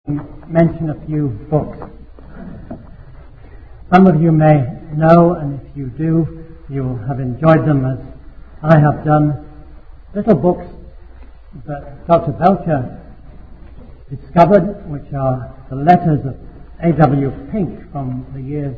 mention a few books. Some of you may know, and if you do, you'll have enjoyed them as I have done. Little books that Dr. Belcher discovered, which are the letters of A.W. Pink from the years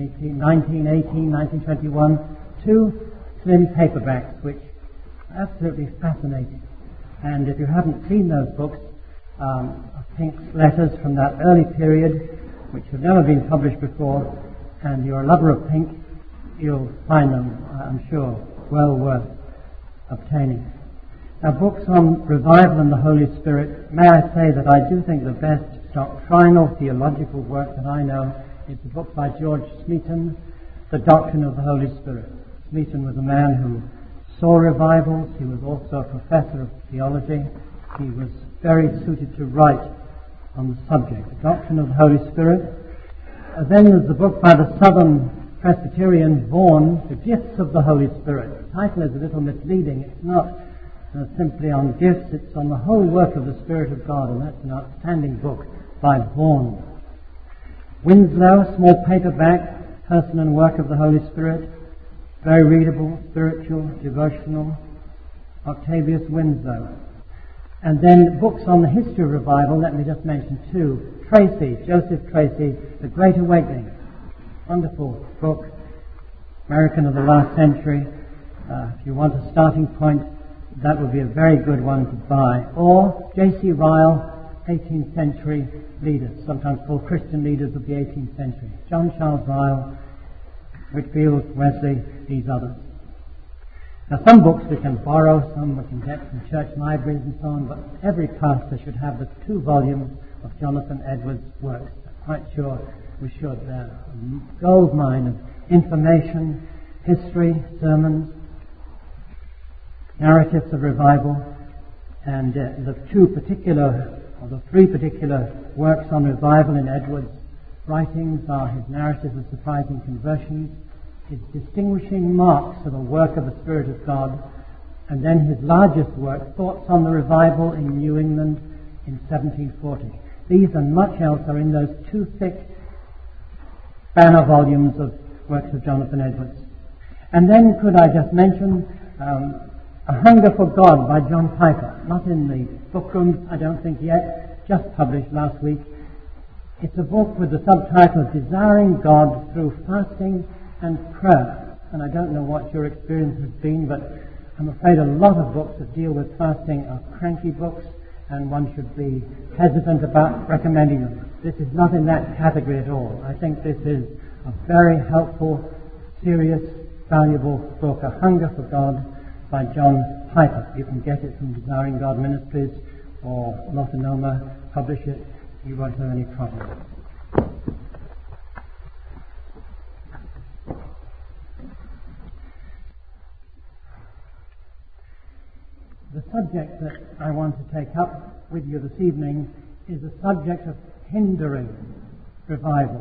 1918, 1921, two slim paperbacks, which are absolutely fascinating. And if you haven't seen those books, Pink's letters from that early period, which have never been published before, and you're a lover of Pink, you'll find them, I'm sure, well worth obtaining. Now, books on revival and the Holy Spirit, may I say that I do think the best doctrinal theological work that I know is a book by George Smeaton, The Doctrine of the Holy Spirit. Smeaton was a man who saw revivals. He was also a professor of theology. He was very suited to write on the subject, The Doctrine of the Holy Spirit. Then there's the book by the Southern Presbyterian Vaughan, The Gifts of the Holy Spirit. The title is a little misleading. It's not simply on gifts, it's on the whole work of the Spirit of God, and that's an outstanding book by Vaughan. Winslow, small paperback, Person and Work of the Holy Spirit, very readable, spiritual, devotional, Octavius Winslow. And then books on the history of revival, let me just mention two. Tracy, Joseph Tracy, The Great Awakening. Wonderful book, American of the last century. If you want a starting point, that would be a very good one to buy. Or J.C. Ryle, 18th century leaders, sometimes called Christian leaders of the 18th century. John Charles Ryle, Whitfield, Wesley, these others. Now, some books we can borrow, some we can get from church libraries and so on, but every pastor should have the 2 volumes of Jonathan Edwards' works. I'm quite sure we should. They're a gold mine of information, history, sermons, narratives of revival, and the 3 particular works on revival in Edwards' writings are his narratives of surprising conversions, his distinguishing marks of a work of the Spirit of God, and then his largest work, Thoughts on the Revival in New England in 1740. These and much else are in those 2 thick banner volumes of works of Jonathan Edwards. And then could I just mention A Hunger for God by John Piper, not in the book rooms, I don't think yet, just published last week. It's a book with the subtitle Desiring God Through Fasting and Prayer. And I don't know what your experience has been, but I'm afraid a lot of books that deal with fasting are cranky books, and one should be hesitant about recommending them. This is not in that category at all. I think this is a very helpful, serious, valuable book, A Hunger for God by John Piper. You can get it from Desiring God Ministries or Multnomah, publish it. You won't have any problem. The subject that I want to take up with you this evening is the subject of hindering revival.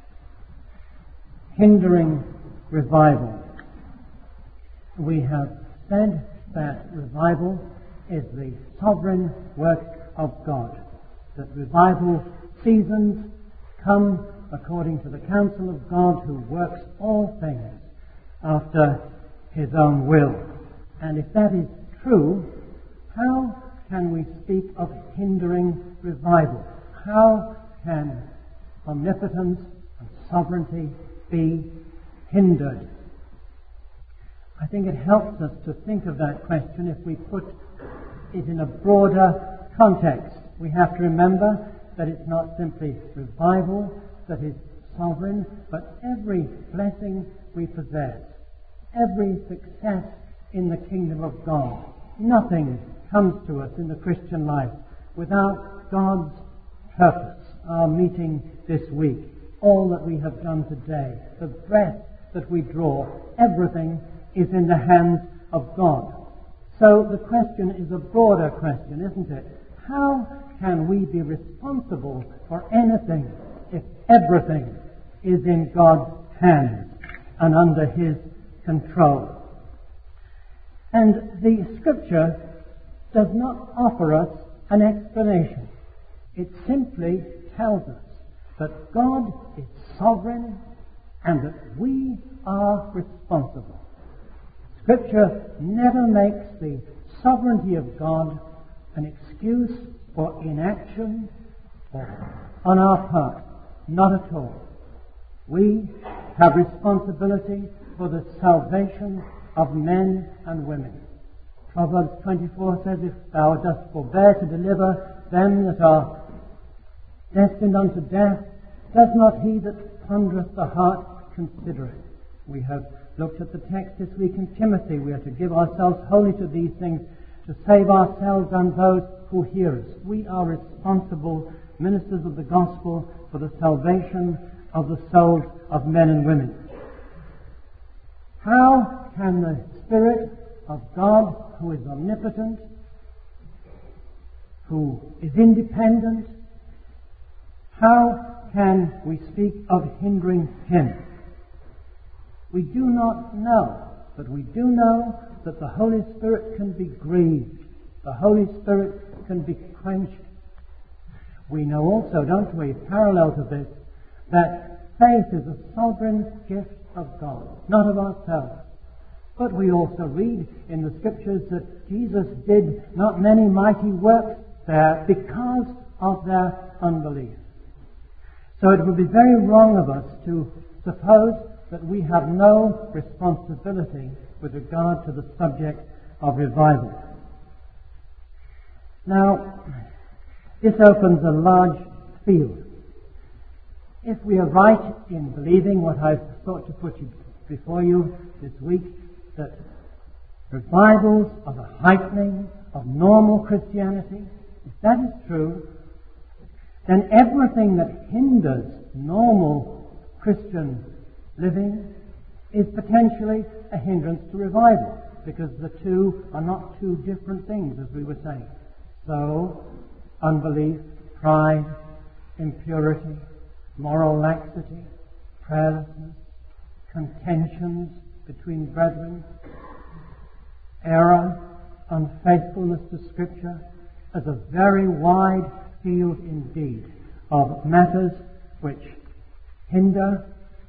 Hindering revival. We have said that revival is the sovereign work of God. That revival seasons come according to the counsel of God, who works all things after his own will. And if that is true, how can we speak of hindering revival? How can omnipotence and sovereignty be hindered? I think it helps us to think of that question if we put it in a broader context. We have to remember that it's not simply revival that is sovereign, but every blessing we possess, every success in the kingdom of God. Nothing comes to us in the Christian life without God's purpose. Our meeting this week, all that we have done today, the breath that we draw, everything is in the hands of God. So the question is a broader question, isn't it? How can we be responsible for anything if everything is in God's hands and under his control? And the Scripture does not offer us an explanation. It simply tells us that God is sovereign and that we are responsible. Scripture never makes the sovereignty of God an excuse for inaction or on our part. Not at all. We have responsibility for the salvation of men and women. Proverbs 24 says, if thou dost forbear to deliver them that are destined unto death, does not he that pondereth the heart consider it? We have looked at the text this week in Timothy. We are to give ourselves wholly to these things, to save ourselves and those who hear us. We are responsible ministers of the gospel for the salvation of the souls of men and women. How can the Spirit of God, who is omnipotent, who is independent, how can we speak of hindering him? We do not know, but we do know that the Holy Spirit can be grieved. The Holy Spirit can be quenched. We know also, don't we, parallel to this, that faith is a sovereign gift of God, not of ourselves. But we also read in the Scriptures that Jesus did not many mighty works there because of their unbelief. So it would be very wrong of us to suppose that we have no responsibility with regard to the subject of revival. Now, this opens a large field. If we are right in believing what I've thought to put before you this week, that revivals are the heightening of normal Christianity, if that is true, then everything that hinders normal Christian living is potentially a hindrance to revival, because the two are not two different things, as we were saying. So, unbelief, pride, impurity, moral laxity, prayerlessness, contentions between brethren, error, unfaithfulness to Scripture, as a very wide field indeed of matters which hinder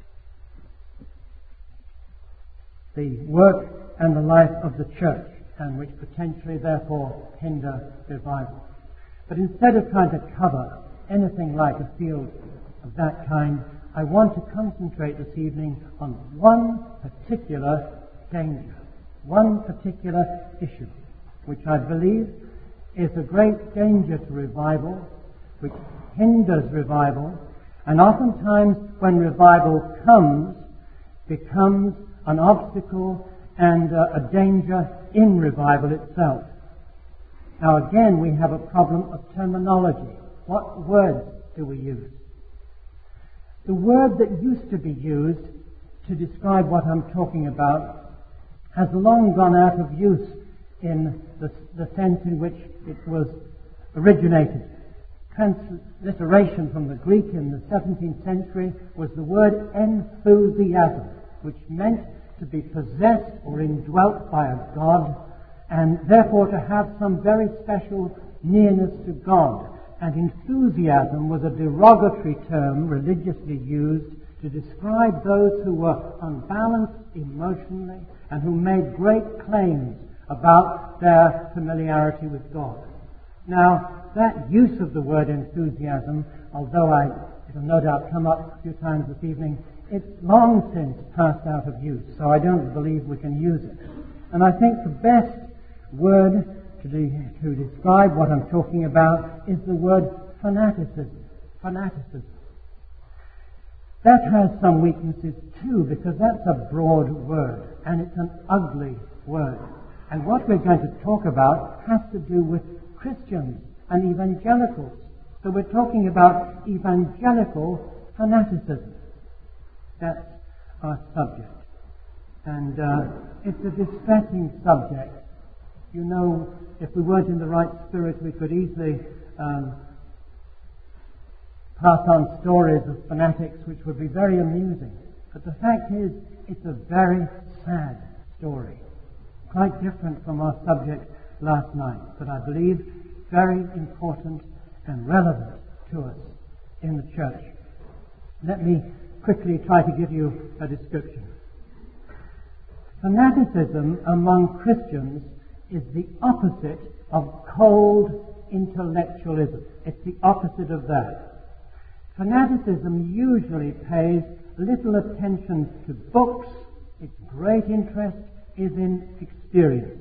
the work and the life of the church, and which potentially therefore hinder revival. But instead of trying to cover anything like a field of that kind, I want to concentrate this evening on one particular danger, one particular issue, which I believe is a great danger to revival, which hinders revival, and oftentimes when revival comes, becomes an obstacle and a danger in revival itself. Now again, we have a problem of terminology. What words do we use? The word that used to be used to describe what I'm talking about has long gone out of use in the sense in which it was originated. Transliteration from the Greek in the 17th century was the word enthusiasm, which meant to be possessed or indwelt by a god, and therefore to have some very special nearness to God. And enthusiasm was a derogatory term religiously used to describe those who were unbalanced emotionally and who made great claims about their familiarity with God. Now, that use of the word enthusiasm, although it'll no doubt come up a few times this evening, it's long since passed out of use, so I don't believe we can use it. And I think the best word to describe what I'm talking about is the word fanaticism. Fanaticism. That has some weaknesses too, because that's a broad word, and it's an ugly word. And what we're going to talk about has to do with Christians and evangelicals. So we're talking about evangelical fanaticism. That's our subject. And it's a distressing subject. You know, if we weren't in the right spirit, we could easily pass on stories of fanatics which would be very amusing. But the fact is, it's a very sad story. Quite different from our subject last night, but I believe very important and relevant to us in the church. Let me quickly try to give you a description. Fanaticism among Christians is the opposite of cold intellectualism. It's the opposite of that. Fanaticism usually pays little attention to books. Its great interest is in experience.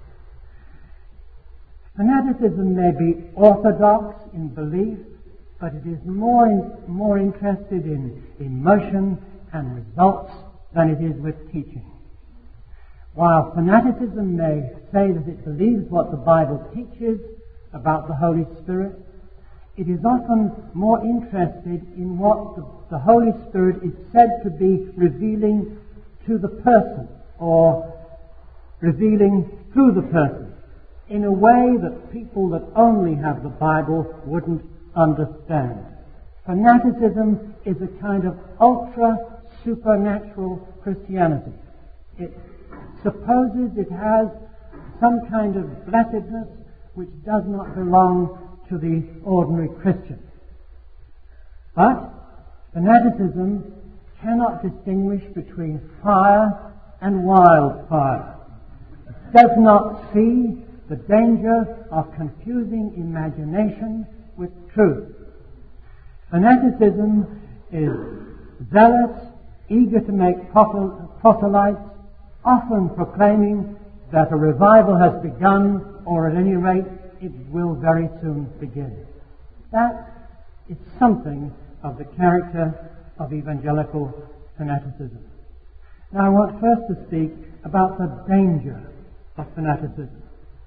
Fanaticism may be orthodox in belief, but it is more interested in emotion and results than it is with teaching. While fanaticism may say that it believes what the Bible teaches about the Holy Spirit, it is often more interested in what the Holy Spirit is said to be revealing to the person, or revealing through the person, in a way that people that only have the Bible wouldn't understand. Fanaticism is a kind of ultra-supernatural Christianity. It supposes it has some kind of blessedness which does not belong to the ordinary Christian. But fanaticism cannot distinguish between fire and wildfire. It does not see the danger of confusing imagination with truth. Fanaticism is zealous, eager to make proselytes, often proclaiming that a revival has begun, or at any rate, it will very soon begin. That is something of the character of evangelical fanaticism. Now I want first to speak about the danger of fanaticism.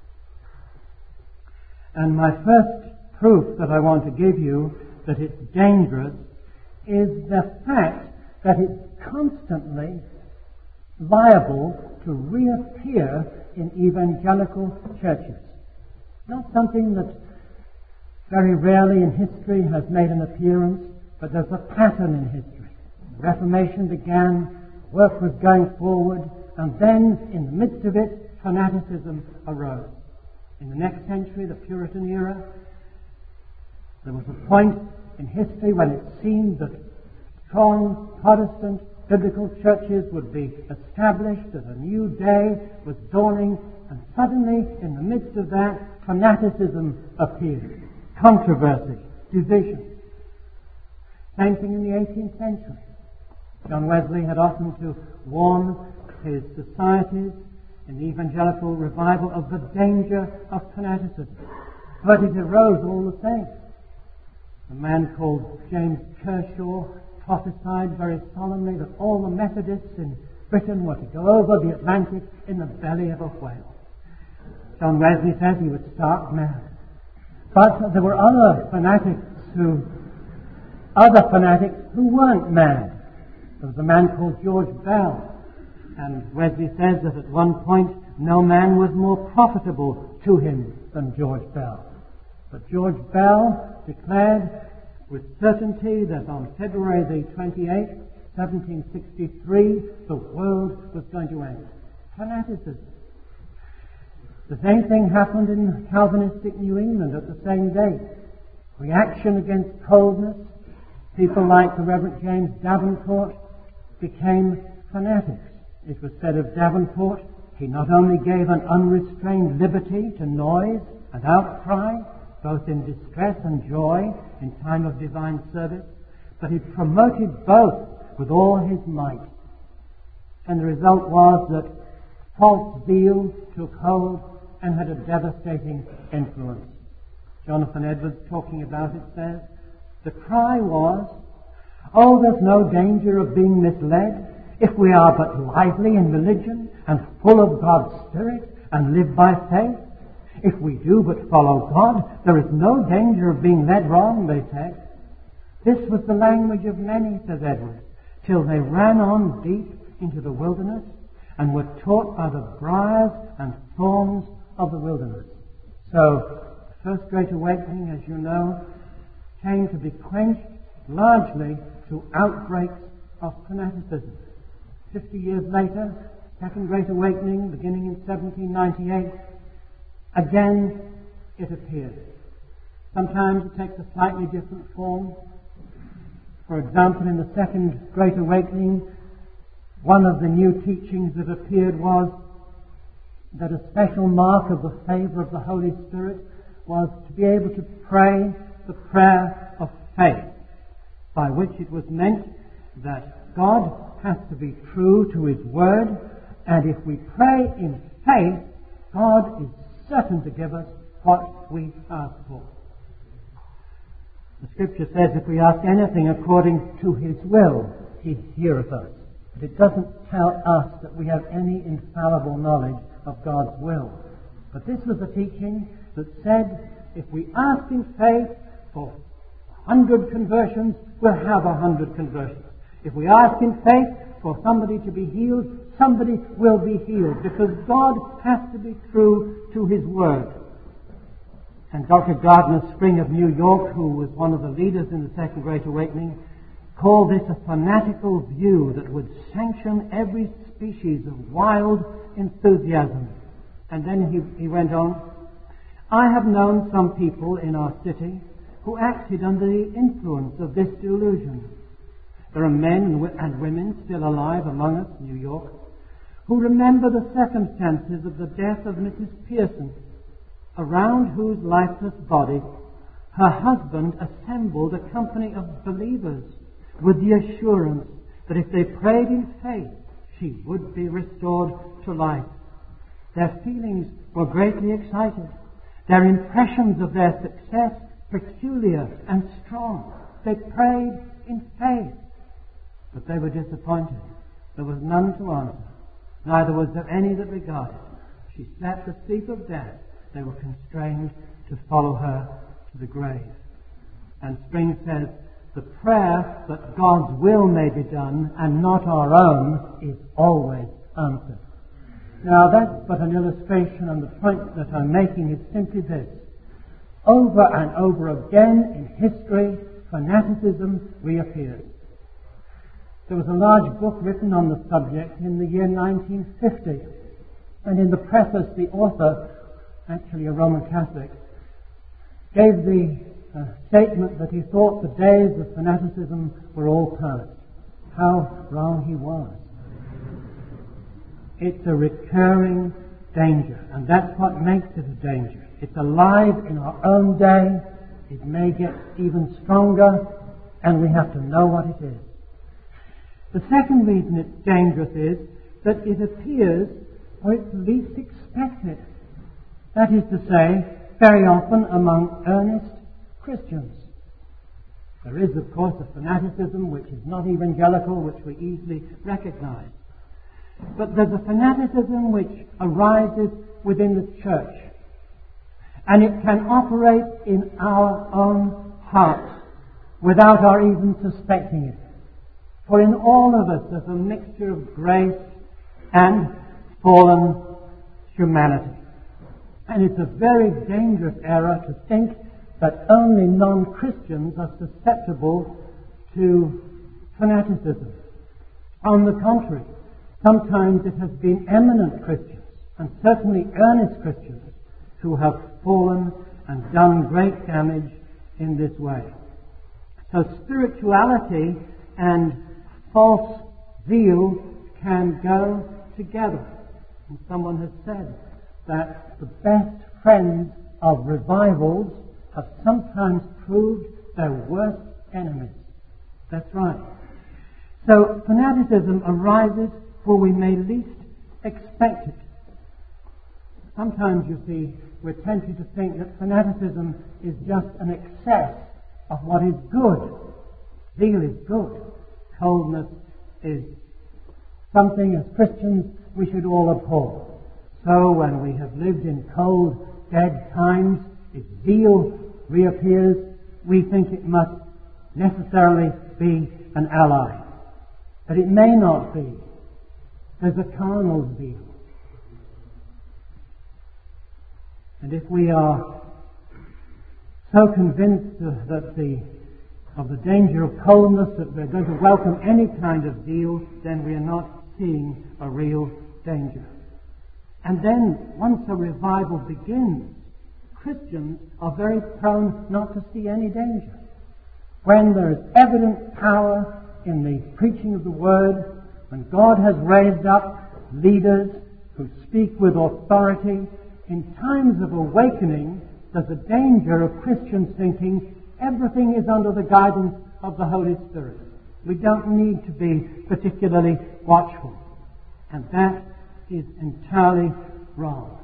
And my first proof that I want to give you that it's dangerous is the fact that it's constantly liable to reappear in evangelical churches. Not something that very rarely in history has made an appearance, but there's a pattern in history. The Reformation began, work was going forward, and then in the midst of it, fanaticism arose. In the next century, the Puritan era, there was a point in history when it seemed that strong Protestant biblical churches would be established, that a new day was dawning, and suddenly, in the midst of that, fanaticism appeared. Controversy, division. Same thing in the 18th century. John Wesley had often to warn his societies in the evangelical revival of the danger of fanaticism. But it arose all the same. A man called James Kershaw prophesied very solemnly that all the Methodists in Britain were to go over the Atlantic in the belly of a whale. John Wesley says he was stark mad. But there were other fanatics who weren't mad. There was a man called George Bell. And Wesley says that at one point no man was more profitable to him than George Bell. But George Bell declared with certainty that on February the 28th, 1763, the world was going to end. Fanaticism. The same thing happened in Calvinistic New England at the same date. Reaction against coldness. People like the Reverend James Davenport became fanatics. It was said of Davenport, he not only gave an unrestrained liberty to noise and outcry, both in distress and joy in time of divine service, but he promoted both with all his might. And the result was that false zeal took hold and had a devastating influence. Jonathan Edwards, talking about it, says, the cry was, oh, there's no danger of being misled if we are but lively in religion and full of God's Spirit and live by faith. If we do but follow God, there is no danger of being led wrong, they said. This was the language of many, says Edwards, till they ran on deep into the wilderness and were taught by the briars and thorns of the wilderness. So, the first Great Awakening, as you know, came to be quenched largely through outbreaks of fanaticism. 50 years later, Second Great Awakening, beginning in 1798, again it appeared. Sometimes it takes a slightly different form. For example, in the Second Great Awakening, one of the new teachings that appeared was that a special mark of the favour of the Holy Spirit was to be able to pray the prayer of faith, by which it was meant that God has to be true to His Word, and if we pray in faith, God is certain to give us what we ask for. The Scripture says if we ask anything according to His will, He heareth us. But it doesn't tell us that we have any infallible knowledge of God's will. But this was a teaching that said if we ask in faith for 100 conversions, we'll have 100 conversions. If we ask in faith for somebody to be healed, somebody will be healed, because God has to be true to His Word. And Dr. Gardner Spring of New York, who was one of the leaders in the Second Great Awakening, called this a fanatical view that would sanction every species of wild enthusiasm. And then he went on, I have known some people in our city who acted under the influence of this delusion. There are men and women still alive among us in New York who remember the circumstances of the death of Mrs. Pearson, around whose lifeless body her husband assembled a company of believers with the assurance that if they prayed in faith, she would be restored to life. Their feelings were greatly excited. Their impressions of their success peculiar and strong. They prayed in faith, but they were disappointed. There was none to answer. Neither was there any that regarded. She slept the sleep of death. They were constrained to follow her to the grave. And Spring says, the prayer that God's will may be done and not our own is always answered. Now that's but an illustration, and the point that I'm making is simply this. Over and over again in history, fanaticism reappears. There was a large book written on the subject in the year 1950, and in the preface the author, actually a Roman Catholic, gave the statement that he thought the days of fanaticism were all past. How wrong he was. It's a recurring danger, and that's what makes it a danger. It's alive in our own day. It may get even stronger, and we have to know what it is. The second reason it's dangerous is that it appears where it's least expected. That is to say, very often among earnest Christians. There is, of course, a fanaticism which is not evangelical, which we easily recognize. But there's a fanaticism which arises within the church. And it can operate in our own hearts without our even suspecting it. For in all of us there's a mixture of grace and fallen humanity. And it's a very dangerous error to think that only non-Christians are susceptible to fanaticism. On the contrary, sometimes it has been eminent Christians, and certainly earnest Christians, who have fallen and done great damage in this way. So spirituality and false zeal can go together. And someone has said that the best friends of revivals have sometimes proved their worst enemies. That's right. So fanaticism arises where we may least expect it. Sometimes, you see, we're tempted to think that fanaticism is just an excess of what is good. Zeal is good. Coldness is something as Christians we should all abhor. So when we have lived in cold, dead times, if zeal reappears, we think it must necessarily be an ally. But it may not be. There's a carnal zeal. And if we are so convinced of the danger of coldness that we're going to welcome any kind of zeal, then we are not seeing a real danger. And then, once a revival begins, Christians are very prone not to see any danger. When there is evident power in the preaching of the Word, when God has raised up leaders who speak with authority, in times of awakening, there's a danger of Christians thinking everything is under the guidance of the Holy Spirit. We don't need to be particularly watchful. And that is entirely wrong.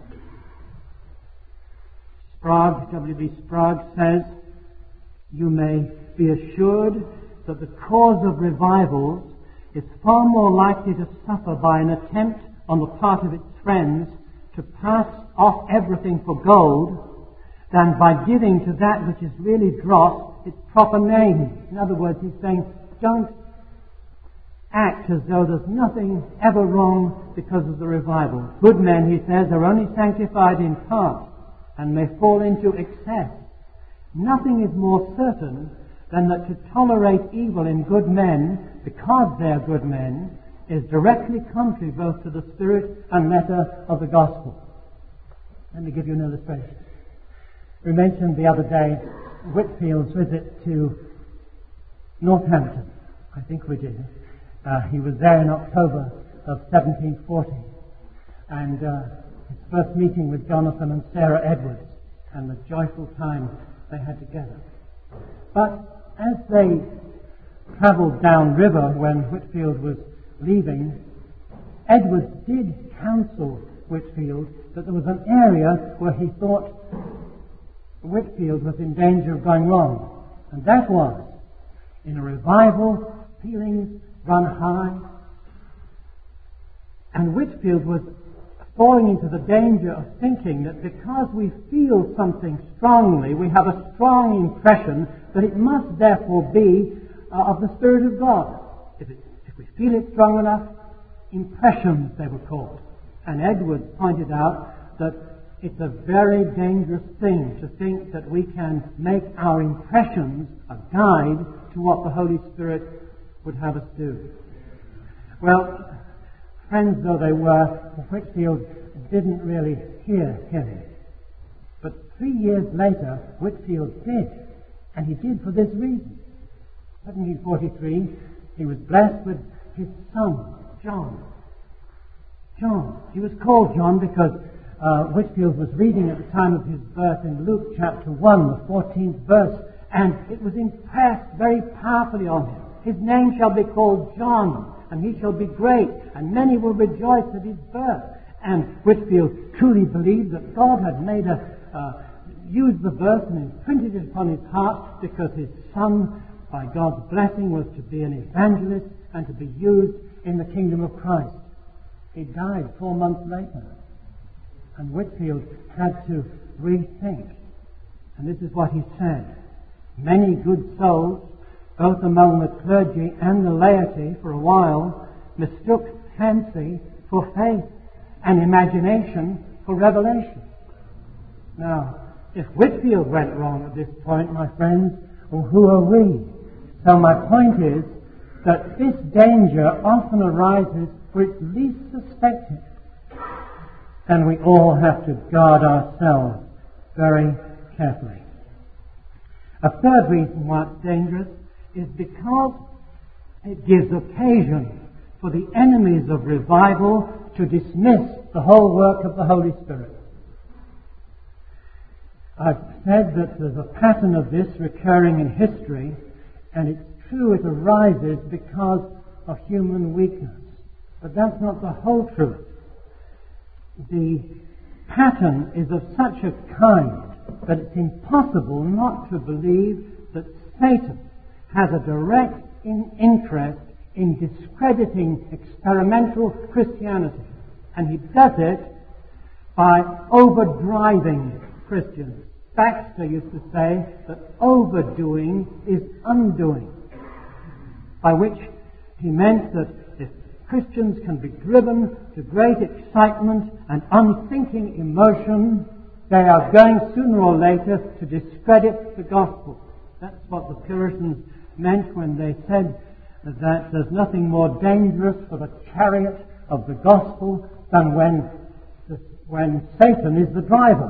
W.B. Sprague says, "You may be assured that the cause of revivals is far more likely to suffer by an attempt on the part of its friends to pass off everything for gold than by giving to that which is really dross its proper name." In other words, he's saying, don't act as though there's nothing ever wrong because of the revival. Good men, he says, are only sanctified in part and may fall into excess. Nothing is more certain than that to tolerate evil in good men, because they are good men, is directly contrary both to the spirit and letter of the gospel. Let me give you an illustration. We mentioned the other day Whitfield's visit to Northampton. I think we did. He was there in October of 1740. And his first meeting with Jonathan and Sarah Edwards, and the joyful time they had together. But as they travelled downriver when Whitfield was leaving, Edwards did counsel Whitfield that there was an area where he thought Whitfield was in danger of going wrong. And that was, in a revival, feelings run high. And Whitfield was falling into the danger of thinking that because we feel something strongly, we have a strong impression that it must therefore be of the Spirit of God. If we feel it strong enough, impressions they were called. And Edwards pointed out that it's a very dangerous thing to think that we can make our impressions a guide to what the Holy Spirit would have us do. Well, friends though they were, Whitfield didn't really hear him. But 3 years later, Whitfield did. And he did for this reason. 1743, he was blessed with his son, John. John. He was called John because Whitfield was reading at the time of his birth in Luke chapter 1, the 14th verse, and it was impressed very powerfully on him. His name shall be called John, and he shall be great, and many will rejoice at his birth. And Whitfield truly believed that God had made used the verse and imprinted it upon his heart because his son, by God's blessing, was to be an evangelist and to be used in the kingdom of Christ. He died 4 months later. And Whitfield had to rethink. And this is what he said. Many good souls, both among the clergy and the laity, for a while, mistook fancy for faith and imagination for revelation. Now, if Whitfield went wrong at this point, my friends, well, who are we? So my point is that this danger often arises where it's least suspected. And we all have to guard ourselves very carefully. A third reason why it's dangerous is because it gives occasion for the enemies of revival to dismiss the whole work of the Holy Spirit. I've said that there's a pattern of this recurring in history, and it's true it arises because of human weakness. But that's not the whole truth. The pattern is of such a kind that it's impossible not to believe that Satan has a direct interest in discrediting experimental Christianity. And he does it by overdriving Christians. Baxter used to say that overdoing is undoing, by which he meant that if Christians can be driven to great excitement and unthinking emotion, they are going sooner or later to discredit the gospel. That's what the Puritans meant when they said that there's nothing more dangerous for the chariot of the gospel than when Satan is the driver.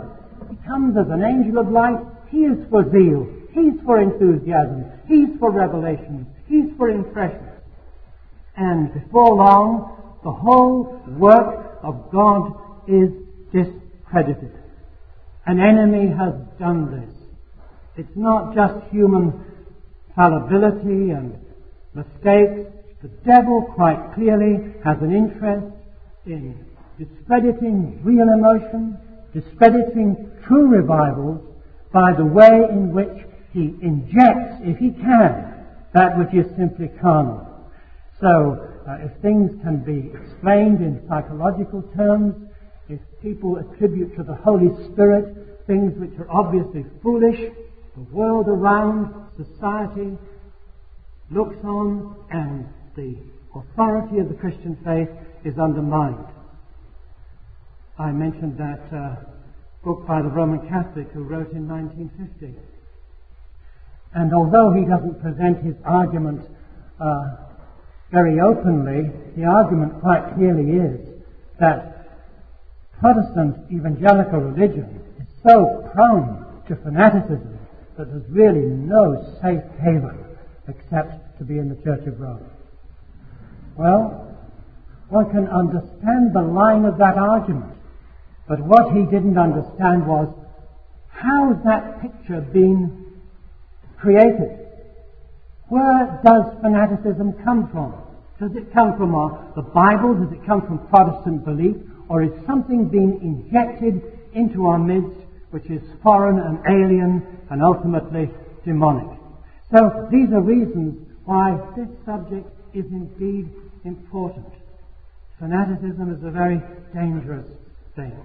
He comes as an angel of light. He is for zeal. He's for enthusiasm. He's for revelation. He's for impressions. And before long, the whole work of God is discredited. An enemy has done this. It's not just human fallibility and mistakes. The devil quite clearly has an interest in discrediting real emotion, discrediting true revivals by the way in which he injects, if he can, that which is simply carnal. So, if things can be explained in psychological terms, if people attribute to the Holy Spirit things which are obviously foolish, the world around, society, looks on, and the authority of the Christian faith is undermined. I mentioned that book by the Roman Catholic who wrote in 1950. And although he doesn't present his argument very openly, the argument quite clearly is that Protestant evangelical religion is so prone to fanaticism that there's really no safe haven except to be in the Church of Rome. Well, one can understand the line of that argument, but what he didn't understand was how's that picture been created? Where does fanaticism come from? Does it come from the Bible? Does it come from Protestant belief? Or is something being injected into our midst which is foreign and alien and ultimately demonic? So these are reasons why this subject is indeed important. Fanaticism is a very dangerous thing.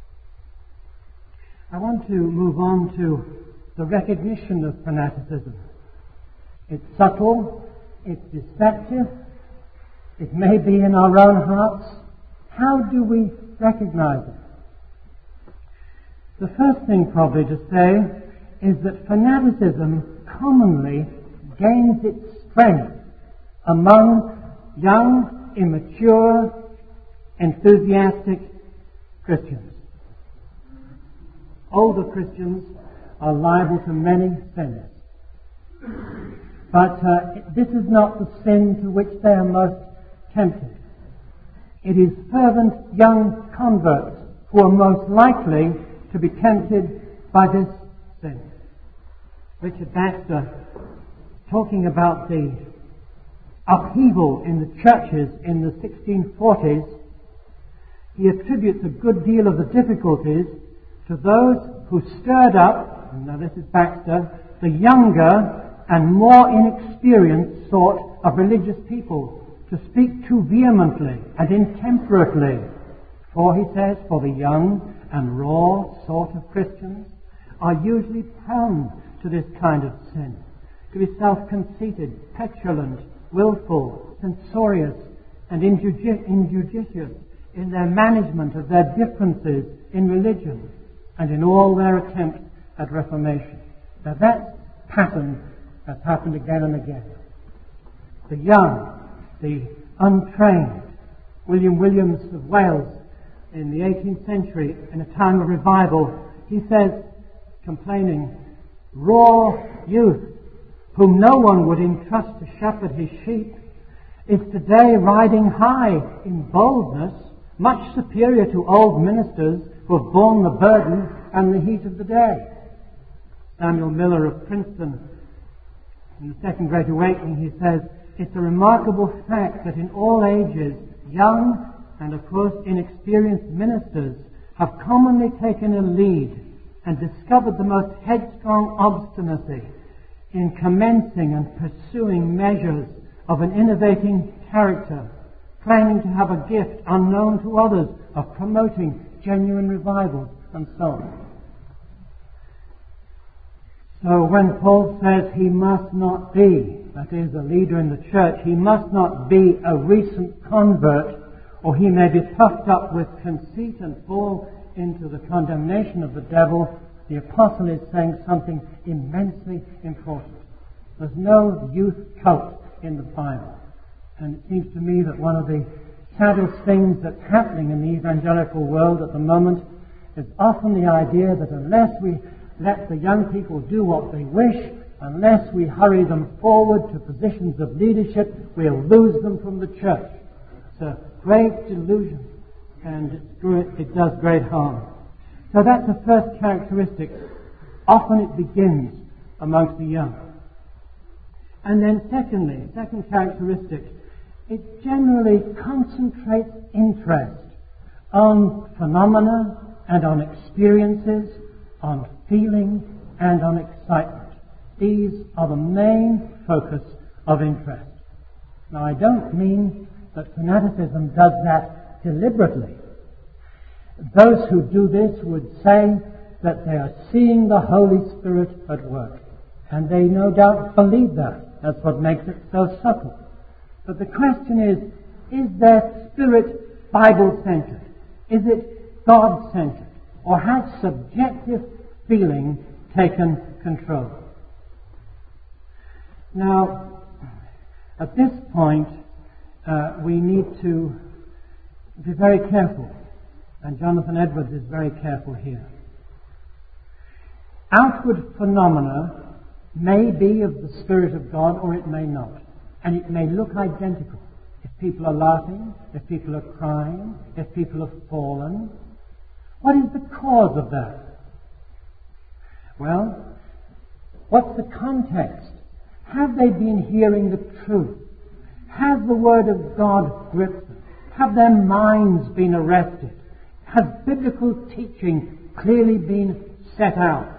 I want to move on to the recognition of fanaticism. It's subtle, it's deceptive, it may be in our own hearts. How do we recognize it? The first thing probably to say is that fanaticism commonly gains its strength among young, immature, enthusiastic Christians. Older Christians are liable to many sins. But this is not the sin to which they are most tempted. It is fervent young converts who are most likely to be tempted by this sin. Richard Baxter, talking about the upheaval in the churches in the 1640s, he attributes a good deal of the difficulties to those who stirred up, and now this is Baxter, the younger and more inexperienced sort of religious people to speak too vehemently and intemperately. For, he says, for the young and raw sort of Christians are usually prone to this kind of sin, to be self-conceited, petulant, willful, censorious, and injudicious in their management of their differences in religion and in all their attempts at reformation. Now that pattern has happened again and again. The young, the untrained, William Williams of Wales in the 18th century, in a time of revival, he says, complaining, raw youth, whom no one would entrust to shepherd his sheep, is today riding high in boldness, much superior to old ministers who have borne the burden and the heat of the day. Samuel Miller of Princeton, in the Second Great Awakening, he says, it's a remarkable fact that in all ages, young and of course inexperienced ministers have commonly taken a lead and discovered the most headstrong obstinacy in commencing and pursuing measures of an innovating character, claiming to have a gift unknown to others of promoting genuine revivals and so on. So when Paul says he must not be, that is, a leader in the church, he must not be a recent convert, or he may be puffed up with conceit and fall into the condemnation of the devil, the apostle is saying something immensely important. There's no youth cult in the Bible. And it seems to me that one of the saddest things that's happening in the evangelical world at the moment There's often the idea that unless we let the young people do what they wish, unless we hurry them forward to positions of leadership, we'll lose them from the church. It's a great delusion, and it does great harm. So that's the first characteristic. Often it begins amongst the young. And then second characteristic, it generally concentrates interest on phenomena and on experiences, on feeling and on excitement. These are the main focus of interest. Now, I don't mean that fanaticism does that deliberately. Those who do this would say that they are seeing the Holy Spirit at work. And they no doubt believe that. That's what makes it so subtle. But the question is their spirit Bible-centered? Is it God-centered? Or has subjective feeling taken control? Now, at this point, we need to be very careful. And Jonathan Edwards is very careful here. Outward phenomena may be of the Spirit of God or it may not. And it may look identical. If people are laughing, if people are crying, if people have fallen. What is the cause of that? Well, what's the context? Have they been hearing the truth? Has the Word of God gripped them? Have their minds been arrested? Has biblical teaching clearly been set out?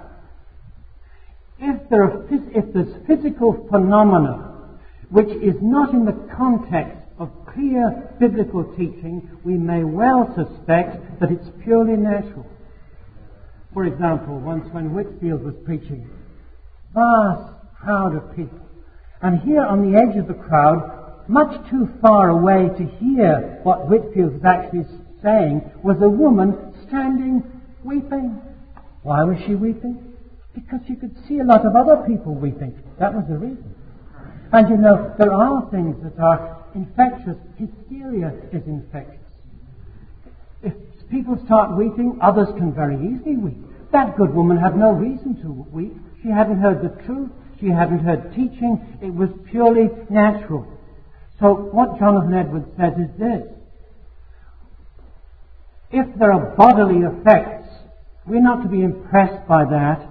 If there's physical phenomena which is not in the context of clear biblical teaching, we may well suspect that it's purely natural. For example, once when Whitefield was preaching, vast crowd of people, and here on the edge of the crowd, much too far away to hear what Whitefield was actually saying, was a woman standing weeping. Why was she weeping? Because she could see a lot of other people weeping. That was the reason. And you know, there are things that are infectious. Hysteria is infectious. If people start weeping, others can very easily weep. That good woman had no reason to weep. She hadn't heard the truth. She hadn't heard teaching. It was purely natural. So what Jonathan Edwards says is this. If there are bodily effects, we're not to be impressed by that.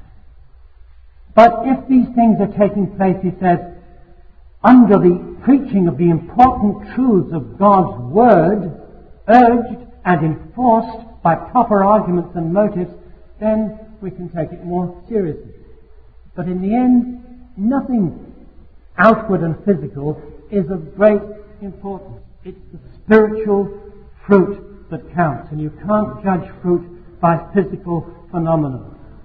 But if these things are taking place, he says, under the preaching of the important truths of God's Word, urged and enforced by proper arguments and motives, then we can take it more seriously. But in the end, nothing outward and physical is of great importance. It's the spiritual fruit that counts, and you can't judge fruit by physical phenomena.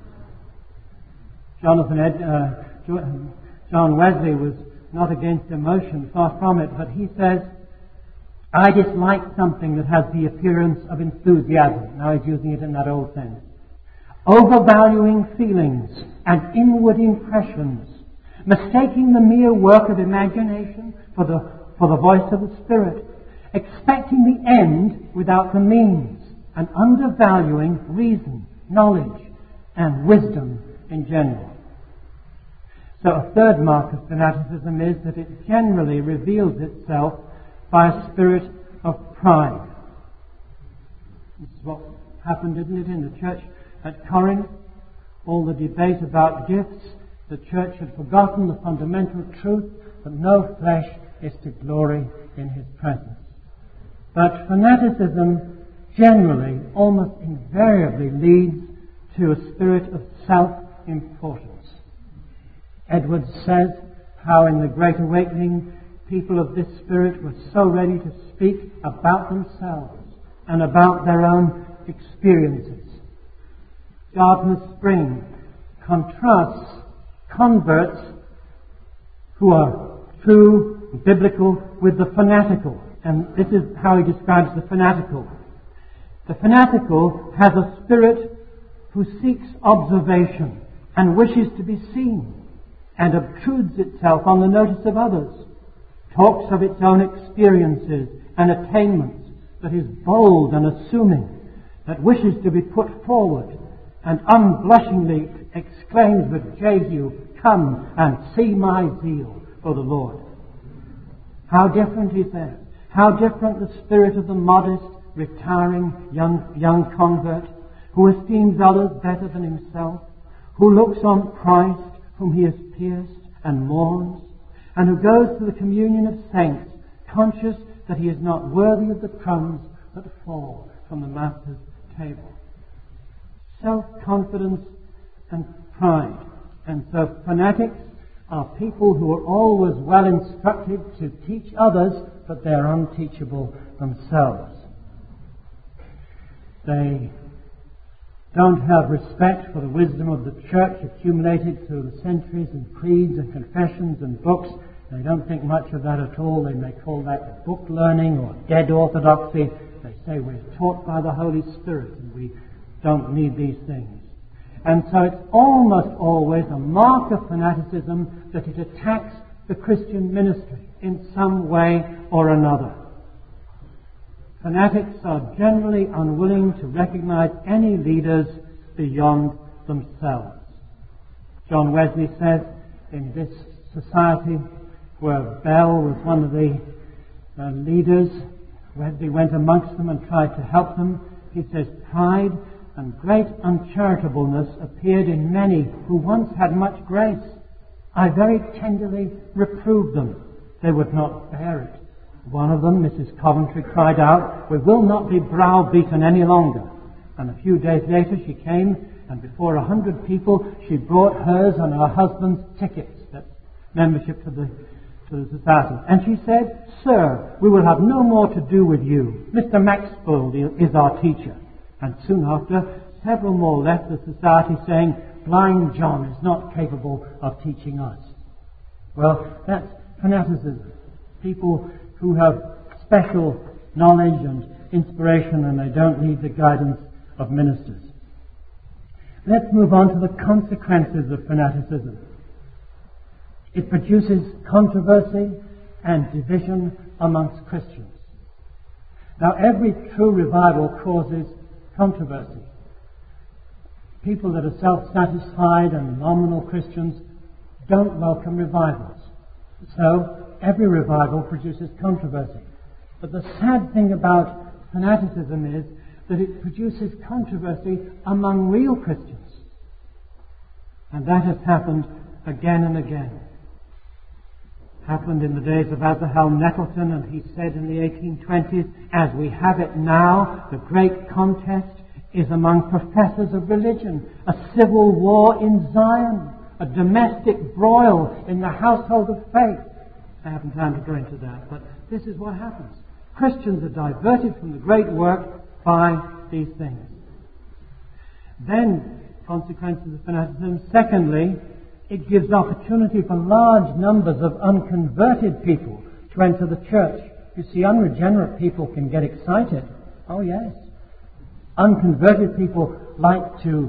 John Wesley was not against emotion, far from it, but he says, I dislike something that has the appearance of enthusiasm. Now he's using it in that old sense. Overvaluing feelings and inward impressions, mistaking the mere work of imagination for the voice of the Spirit, expecting the end without the means, and undervaluing reason, knowledge, and wisdom in general. So a third mark of fanaticism is that it generally reveals itself by a spirit of pride. This is what happened, isn't it, in the church at Corinth? All the debate about gifts. The church had forgotten the fundamental truth that no flesh is to glory in his presence. But fanaticism generally, almost invariably, leads to a spirit of self-importance. Edwards says how in the Great Awakening people of this spirit were so ready to speak about themselves and about their own experiences. Gardner Spring contrasts converts who are true, biblical, with the fanatical. And this is how he describes the fanatical. The fanatical has a spirit who seeks observation and wishes to be seen, and obtrudes itself on the notice of others, talks of its own experiences and attainments, but is bold and assuming, that wishes to be put forward and unblushingly exclaims with Jehu, "Come and see my zeal for the Lord." How different is that? How different the spirit of the modest, retiring young convert who esteems others better than himself, who looks on Christ whom he has pierced and mourns, and who goes to the communion of saints conscious that he is not worthy of the crumbs that fall from the Master's table. Self-confidence and pride. And so fanatics are people who are always well instructed to teach others, but they are unteachable themselves. They don't have respect for the wisdom of the church accumulated through the centuries in creeds and confessions and books. They don't think much of that at all. They may call that book learning or dead orthodoxy. They say we're taught by the Holy Spirit and we don't need these things. And so it's almost always a mark of fanaticism that it attacks the Christian ministry in some way or another. Fanatics are generally unwilling to recognize any leaders beyond themselves. John Wesley says in this society where Bell was one of the leaders, Wesley went amongst them and tried to help them. He says, "Pride and great uncharitableness appeared in many who once had much grace. I very tenderly reproved them. They would not bear it. One of them, Mrs. Coventry, cried out, 'We will not be browbeaten any longer.' And a few days later she came, and before 100 people she brought hers and her husband's tickets, that's membership to the society. And she said, 'Sir, we will have no more to do with you. Mr. Maxfield is our teacher.' And soon after, several more left the society saying, 'Blind John is not capable of teaching us.'" Well, that's fanaticism. People who have special knowledge and inspiration and they don't need the guidance of ministers. Let's move on to the consequences of fanaticism. It produces controversy and division amongst Christians. Now, every true revival causes controversy. People that are self-satisfied and nominal Christians don't welcome revivals. So, every revival produces controversy. But the sad thing about fanaticism is that it produces controversy among real Christians. And that has happened again and again. Happened in the days of Abraham Nettleton, and he said in the 1820s, "As we have it now, the great contest is among professors of religion, a civil war in Zion, a domestic broil in the household of faith." I haven't time to go into that, but this is what happens. Christians are diverted from the great work by these things. Then, consequences of fanaticism. Secondly, it gives opportunity for large numbers of unconverted people to enter the church. You see, unregenerate people can get excited. Oh yes. Unconverted people like to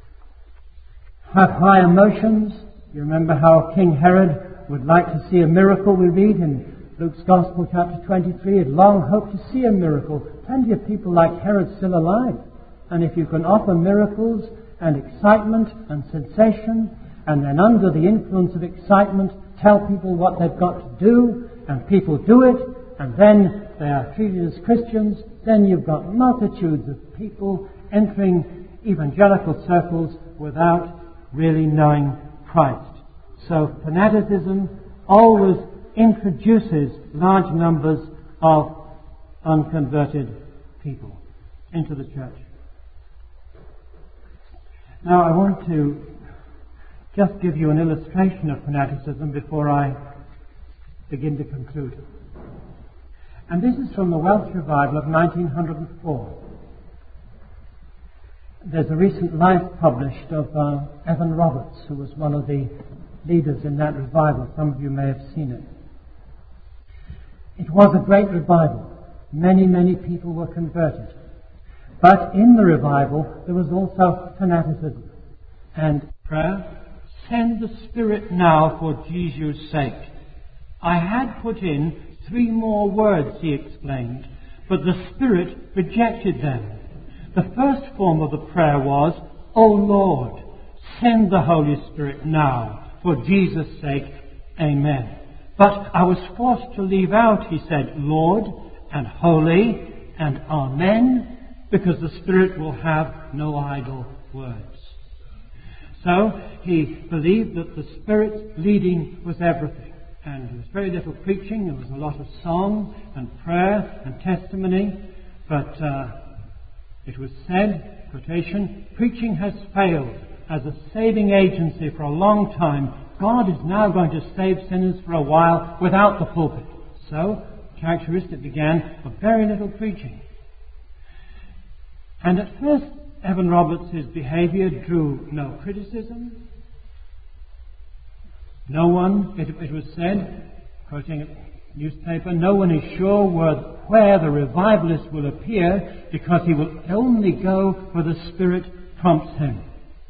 have high emotions. You remember how King Herod would like to see a miracle, we read in Luke's Gospel chapter 23. He'd long hoped to see a miracle. Plenty of people like Herod still alive. And if you can offer miracles and excitement and sensation, and then under the influence of excitement tell people what they've got to do, and people do it, and then they are treated as Christians, then you've got multitudes of people entering evangelical circles without really knowing Christ. So fanaticism always introduces large numbers of unconverted people into the church. Now I want to just give you an illustration of fanaticism before I begin to conclude. And this is from the Welsh Revival of 1904. There's a recent life published of Evan Roberts, who was one of the leaders in that revival. Some of you may have seen it. It was a great revival. Many, many people were converted. But in the revival, there was also fanaticism. And prayer, "Send the Spirit now for Jesus' sake." I had put in 3 more words, he explained, but the Spirit rejected them. The first form of the prayer was, "O Lord, send the Holy Spirit now, for Jesus' sake, Amen." But I was forced to leave out, he said, "Lord," and "Holy," and "Amen," because the Spirit will have no idle words. So he believed that the Spirit's leading was everything. And there was very little preaching. There was a lot of song and prayer and testimony. But it was said, quotation, "Preaching has failed as a saving agency for a long time. God is now going to save sinners for a while without the pulpit." So, characteristic began of very little preaching. And at first, Evan Roberts' behaviour drew no criticism. No one, it was said, quoting a newspaper, "No one is sure where the revivalist will appear because he will only go where the Spirit prompts him."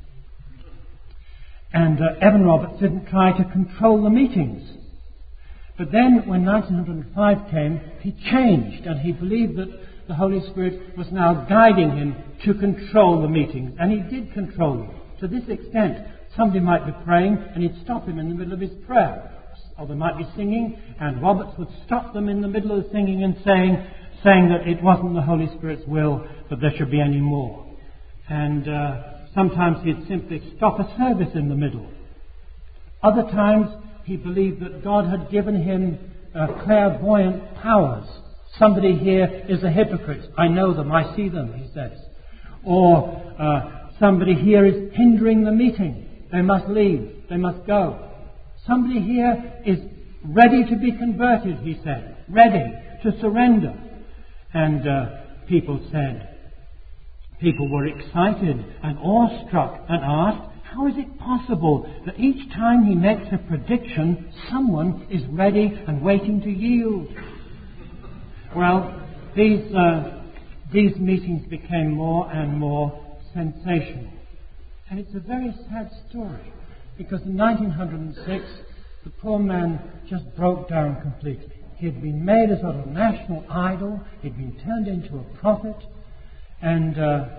And Evan Roberts didn't try to control the meetings. But then, when 1905 came, he changed, and he believed that the Holy Spirit was now guiding him to control the meetings. And he did control them. To this extent, somebody might be praying, and he'd stop him in the middle of his prayer. Or they might be singing, and Roberts would stop them in the middle of the singing and saying that it wasn't the Holy Spirit's will that there should be any more. And sometimes he'd simply stop a service in the middle. Other times he believed that God had given him clairvoyant powers. "Somebody here is a hypocrite. I know them, I see them," he says. Or "Somebody here is hindering the meeting. They must leave, they must go. Somebody here is ready to be converted," he said, "ready to surrender." And people were excited and awestruck and asked, "How is it possible that each time he makes a prediction, someone is ready and waiting to yield?" Well, these meetings became more and more sensational. And it's a very sad story, because in 1906, the poor man just broke down completely. He had been made a sort of national idol. He'd been turned into a prophet. And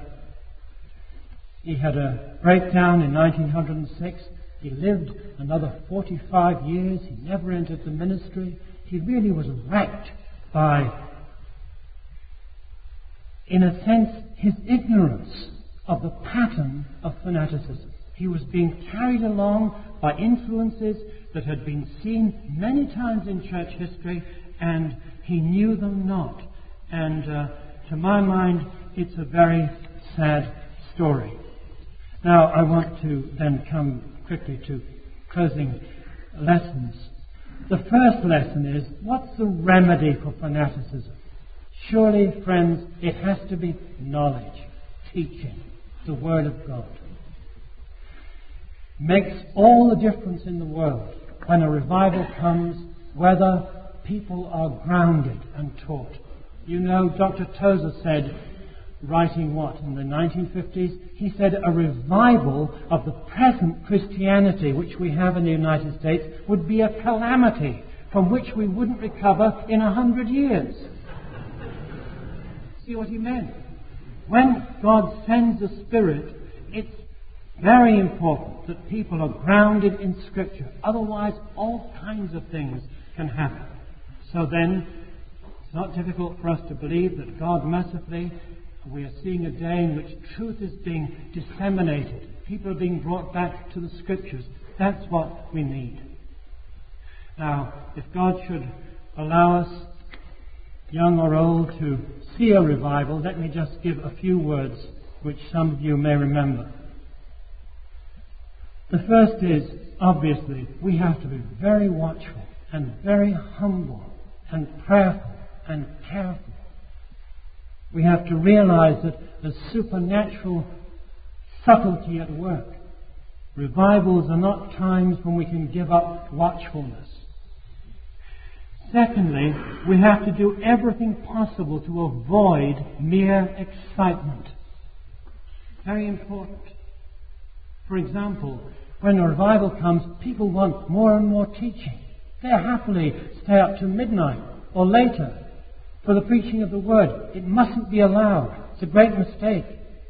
he had a breakdown in 1906. He lived another 45 years. He never entered the ministry. He really was wrecked by, in a sense, his ignorance of the pattern of fanaticism. He was being carried along by influences that had been seen many times in church history, and he knew them not. And to my mind, it's a very sad story. Now, I want to then come quickly to closing lessons. The first lesson is, what's the remedy for fanaticism? Surely, friends, it has to be knowledge, teaching, the Word of God. Makes all the difference in the world when a revival comes, whether people are grounded and taught. You know, Dr. Tozer said, writing in the 1950s, he said a revival of the present Christianity which we have in the United States would be a calamity from which we wouldn't recover in 100 years. See what he meant? When God sends the Spirit, it's very important that people are grounded in Scripture. Otherwise, all kinds of things can happen. So then, it's not difficult for us to believe that God mercifully, we are seeing a day in which truth is being disseminated. People are being brought back to the Scriptures. That's what we need. Now, if God should allow us, young or old, to see a revival, let me just give a few words which some of you may remember. The first is, obviously, we have to be very watchful and very humble and prayerful and careful. We have to realize that there's supernatural subtlety at work. Revivals are not times when we can give up watchfulness. Secondly, we have to do everything possible to avoid mere excitement. Very important. For example, when a revival comes, people want more and more teaching. They'll happily stay up to midnight or later for the preaching of the Word. It mustn't be allowed. It's a great mistake.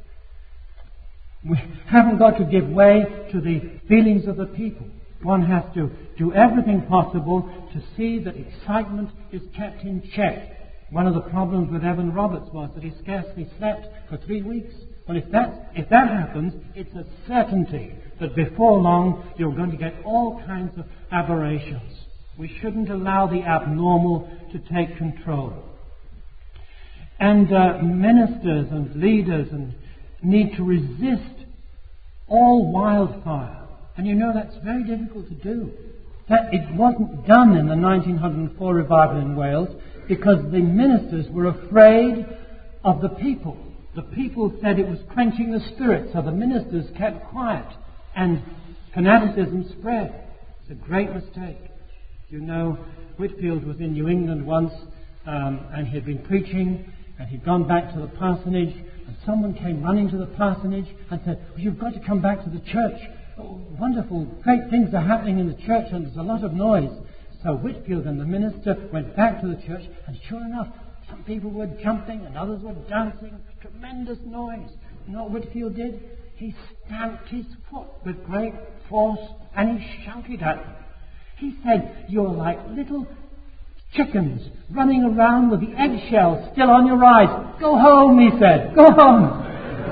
We haven't got to give way to the feelings of the people. One has to do everything possible to see that excitement is kept in check. One of the problems with Evan Roberts was that he scarcely slept for 3 weeks. Well, if that happens, it's a certainty that before long you're going to get all kinds of aberrations. We shouldn't allow the abnormal to take control. And ministers and leaders need to resist all wildfire. And you know that's very difficult to do. That it wasn't done in the 1904 revival in Wales because the ministers were afraid of the people. The people said it was quenching the spirit, so the ministers kept quiet and fanaticism spread. It's a great mistake. You know, Whitfield was in New England once and he'd been preaching and he'd gone back to the parsonage and someone came running to the parsonage and said, well, you've got to come back to the church. Oh, wonderful, great things are happening in the church and there's a lot of noise. So Whitfield and the minister went back to the church and sure enough, some people were jumping and others were dancing. Tremendous noise. You know what Whitfield did? He stamped his foot with great force and he shouted at them. He said, you're like little chickens running around with the eggshells still on your eyes. Go home, he said. Go home.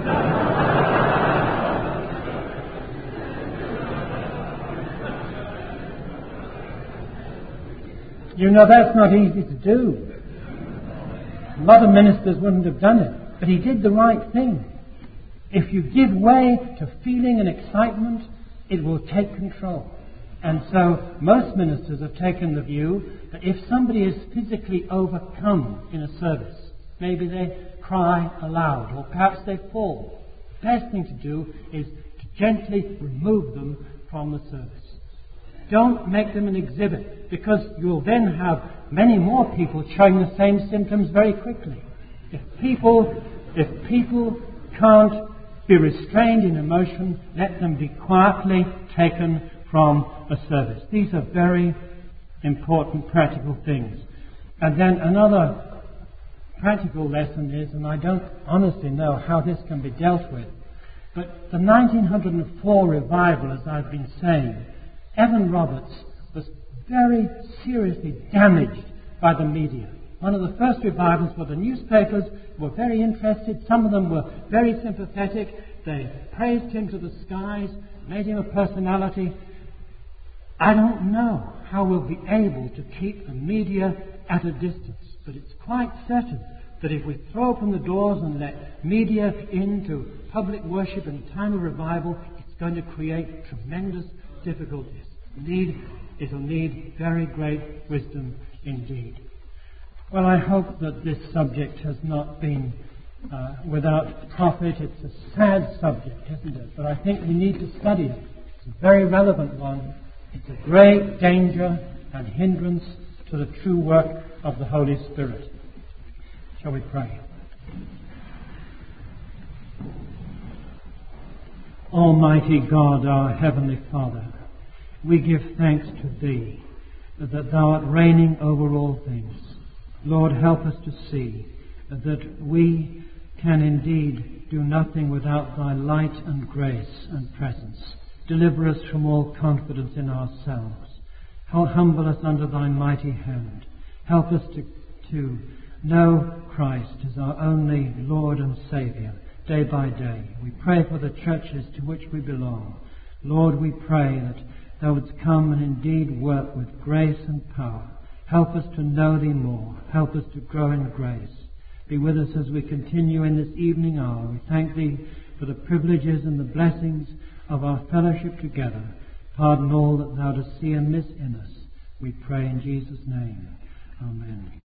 You know, that's not easy to do. A lot of ministers wouldn't have done it. But he did the right thing. If you give way to feeling and excitement, it will take control. And so most ministers have taken the view that if somebody is physically overcome in a service, maybe they cry aloud or perhaps they fall, the best thing to do is to gently remove them from the service. Don't make them an exhibit, because you'll then have many more people showing the same symptoms very quickly. If people can't be restrained in emotion, let them be quietly taken from a service. These are very important practical things. And then another practical lesson is, and I don't honestly know how this can be dealt with, but the 1904 revival, as I've been saying, Evan Roberts was very seriously damaged by the media. One of the first revivals where the newspapers were very interested. Some of them were very sympathetic. They praised him to the skies, made him a personality. I don't know how we'll be able to keep the media at a distance, but it's quite certain that if we throw open the doors and let media into public worship in time of revival, it's going to create tremendous difficulties. It'll need very great wisdom indeed. Well, I hope that this subject has not been without profit. It's a sad subject, isn't it? But I think we need to study it. It's a very relevant one. It's a great danger and hindrance to the true work of the Holy Spirit. Shall we pray? Almighty God, our Heavenly Father, we give thanks to Thee that Thou art reigning over all things. Lord, help us to see that we can indeed do nothing without Thy light and grace and presence. Deliver us from all confidence in ourselves. Humble us under Thy mighty hand. Help us to know Christ as our only Lord and Saviour day by day. We pray for the churches to which we belong. Lord, we pray that Thou wouldst come and indeed work with grace and power. Help us to know Thee more. Help us to grow in grace. Be with us as we continue in this evening hour. We thank Thee for the privileges and the blessings of our fellowship together. Pardon all that Thou dost see amiss in us. We pray in Jesus' name. Amen.